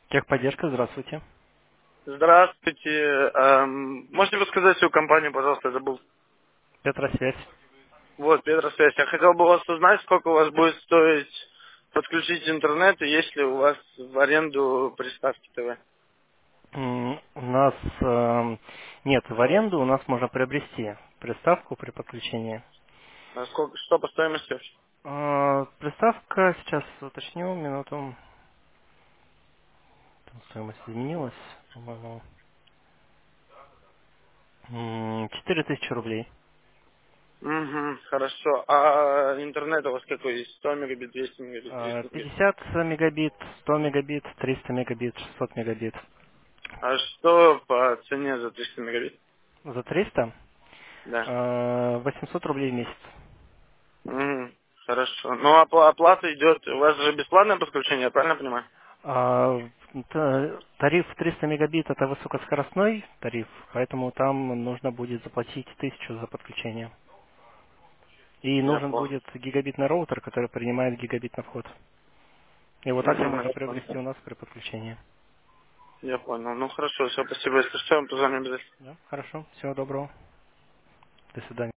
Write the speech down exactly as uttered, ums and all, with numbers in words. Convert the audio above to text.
Техподдержка, здравствуйте. Здравствуйте. Эм, можете рассказать свою компанию, пожалуйста, я забыл. Петросвязь. Вот, Петросвязь. Я хотел бы у вас узнать, сколько у вас будет стоить подключить интернет, и есть ли у вас в аренду приставки ТВ. М, У нас эм, нет в аренду, у нас можно приобрести приставку при подключении. А сколько, что по стоимости вообще? Э, Приставка, сейчас уточню, минуту. Там стоимость изменилась, по-моему. М, четыре тысячи рублей. Угу, хорошо. А интернет у вас какой есть? сто мегабит, двести мегабит, Э, триста мегабит? пятьдесят мегабит, сто мегабит, триста мегабит, шестьсот мегабит. А что по цене за триста мегабит? За триста Да. э, восемьсот рублей в месяц. Угу, хорошо. Ну, а по- оплата идет, у вас же бесплатное подключение, я правильно понимаю? А, т- Тариф триста мегабит это высокоскоростной тариф, поэтому там нужно будет заплатить тысячу за подключение. И Я нужен понял. будет гигабитный роутер, который принимает гигабит на вход. И вот так вы Угу, можете я приобрести понял. у нас при подключении. Я понял. Ну хорошо, все, спасибо. Если что, я вам позвоню обязательно. Да? Хорошо, всего доброго. До свидания.